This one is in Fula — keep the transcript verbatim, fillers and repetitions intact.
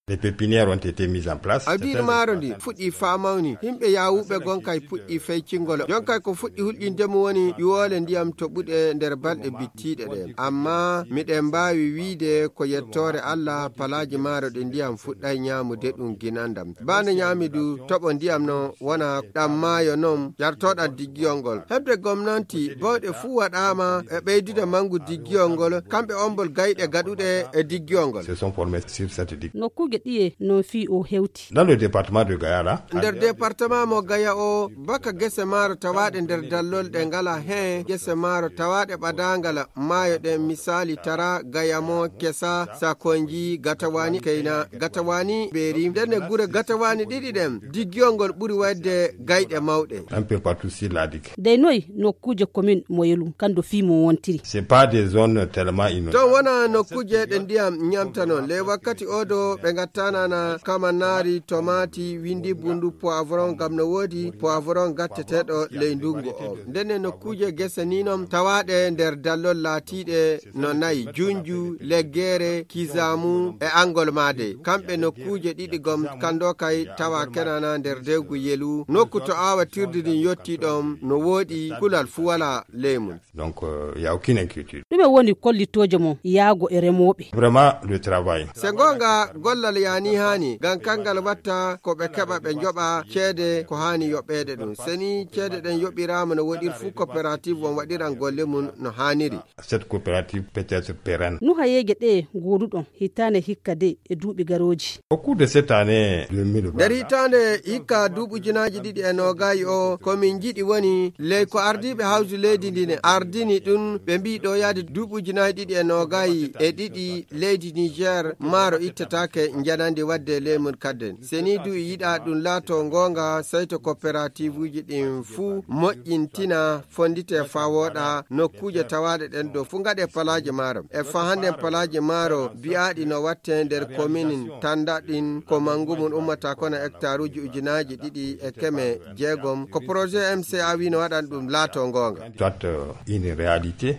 Des pépinières ont été mises en place. Adir marondi fuɗɗi famawni himɓe yawuɓe gonkay puɗɗi feykingolo jonkay ko fuɗɗi hulƴindemo woni yuwole ndiyam toɓuɗe nder balɗe bittiɗe ɗe amma miɗen mbawi wiide ko yettore Allah palaji maro ɗe ndiyam fuɗɗay nyamude ɗum ginandam bane nyamidu toɓo ndiyam no wona ɗam maayo non yartoɗan diggiyol ngol hebde gomnati bawɗe fuu waɗama e ɓeydude mangu diggiyol ngol kamɓe ombol gayɗe gaɗuɗe e diggiyol ngol. Se sont formés sur cette digue. Nokkuuje ɗiye no fi o hewti. Dans le département de Gayala. nder département mo Gaya o baka gese maaro tawaɗe nder dallol ɗe ngala hen gese maaro tawaɗe ɓadangala maayo ɗen misali tara Gayamo Kesa Sakonji Gatawani Kayna Gatawani Beeri ndenne gure Gatawani ɗiɗi ɗen diggiyol ngol ɓuri wadde gayɗe mawɗe Un peu partout sur la digue. dey noy nokkuuje commune Moyelu kando fi mo wontiri. C'est pas des zones tellement inondables. ton wona nokkuje ɗe ndiyam ñamta non le wakkati oɗo ɓe gattanana kamanari tomati windi bundu poivron gam no woodi poivron gatteteɗo ley ndungu o ndenne nokkuje gese ni non tawaɗe nder dallol laatiɗe no nayi junju leggere kisamu e angol made kamɓe nokkuje ɗiɗi gom kando kay tawa kenana nder dewgu yelu nokku to awa tirdidin yetti ɗon no woodi kulal fu wala leymun. Donc il euh, y a aucune inquiétude. ɗume woni kollitoje mo yaago e remoɓe. Vraiment le travail. se gonga gollal yani hani gam kangal watta ko ɓe keɓa ɓe joɓa ceede ko hani yoɓede ɗum seni ceede ɗen yoɓirama no woɗir fu coopérative won waɗiran golle mum no haniri. Cette coopérative peut être pérenne. nu hayeje ɗe goduɗon hitane hikka de e duuɓi garoji. Au cours de cette année deux mille vingt. nder hitande hikka duuɓujunaji ɗiɗi e nogayi o komin jiɗi woni ley ko ardiɓe hawsi leydi ndine ardini ɗum ɓe mbi ɗo yaade duuɓujunaji ɗiɗi e nogayi e ɗiɗi leydi Niger maaro ittetake janandi wadde lemon kadden seni du yiɗa ɗum laato gonga sayto coopérative uji ɗin fuu moƴƴintina fondite fa woɗa nokkuje tawaɗe ɗen ɗo fu gaɗe palaji maaro e fa handen palaji maaro biyaɗi no watte nder commune tanda ɗin ko mangu mum ummata kono hectare uji ujunaji ɗiɗi e keme jeegom ko projet M C A wi no waɗan ɗum laato gonga. Soit euh, une réalité.